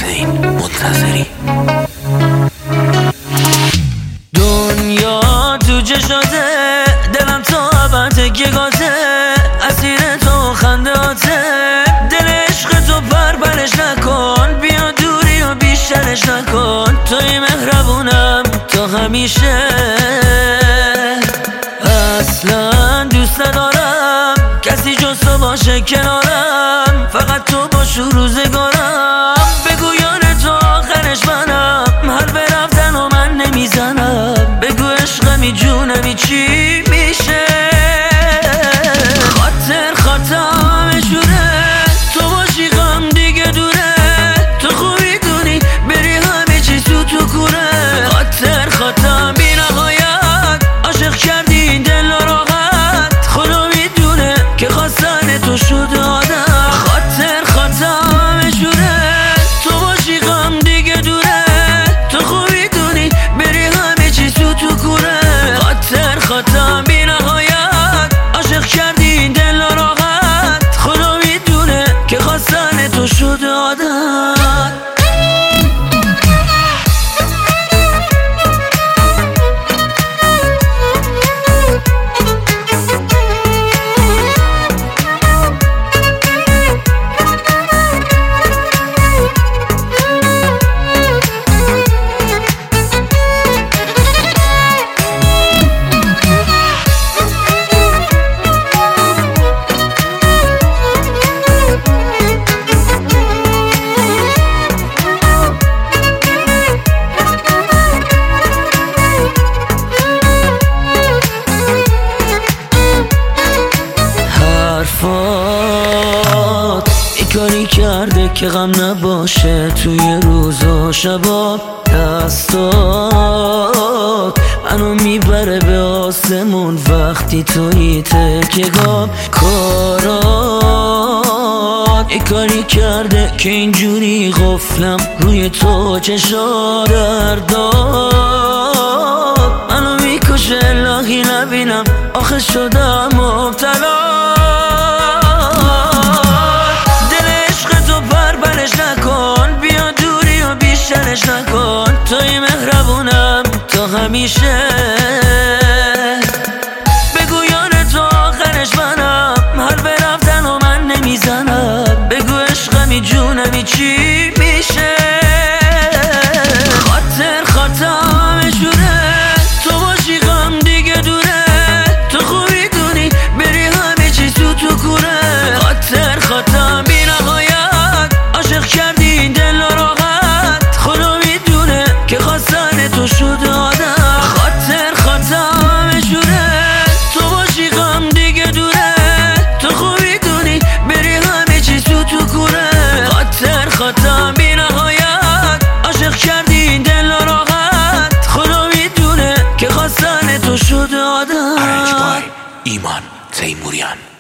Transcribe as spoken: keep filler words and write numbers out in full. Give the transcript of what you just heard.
حسین منتظری. دنیا تو چشاته، دلم تا ابد که گاته، اسیر تو خندهاته، دل عشق تو پرپرش نکن، بیا دوری و بیشترش نکن، توی مهربونم تا همیشه. اصلا دوست ندارم کسی جز تو باشه کنارم، فقط تو باش رو روزگارم، بگو یار تو آخرش منم، حرف رفتن و من نمیزنم، بگو عشقمی جونمی چی میشه. خاطر خاطرم شوره، تو باشی غم دیگه دوره، تو خوبی دونی بری همه چی تو تو کوره. خاطر خاطرم بی نهایت، عاشق کردی این دل راحت، خدا میدونه که خواستن تو شد عادت. خاطر خاطرم شوره، تو باشی غم دیگه دوره، تو خوبی دونی بری همه چی تو تو کوره. خاطر خاطرم بی نهایت، عاشق کردی این دل راحت، خدا میدونه که خواستن تو شد عادت. ای کاری کرده که غم نباشه توی روز و شبا، دستات منو میبره به آسمون وقتی توی تکیگام. کارات ای کاری کرده که اینجوری غفلم روی تو چشا، دردات منو میکشه الهی نبینم آخه شدم مبتلا. بیشترش نکن، توی مهربونم تا همیشه، بگو یار تو آخرش منم، حرف رفتن و من نمیزنم، بگو عشقمی جونمی چی میشه. خاطر خاطرم شوره، تو باشی غم دیگه دوره، تو خوبی دونی بری همه چی تو تو کوره. خاطر خاطرم بی نهایت، عاشق کردی این دل راحت، خدا میدونه که خواستن تو شد عادت. خاطر خاطرم شوره، تو باشی غم دیگه دوره، تو خوبی دونی بری همه چی تو تو کوره. خاطر خاطرم بی نهایت، عاشق کردی این دل راحت، خدا میدونه که خواستن تو شد عادت. ارنج بای ایمان تیموریان.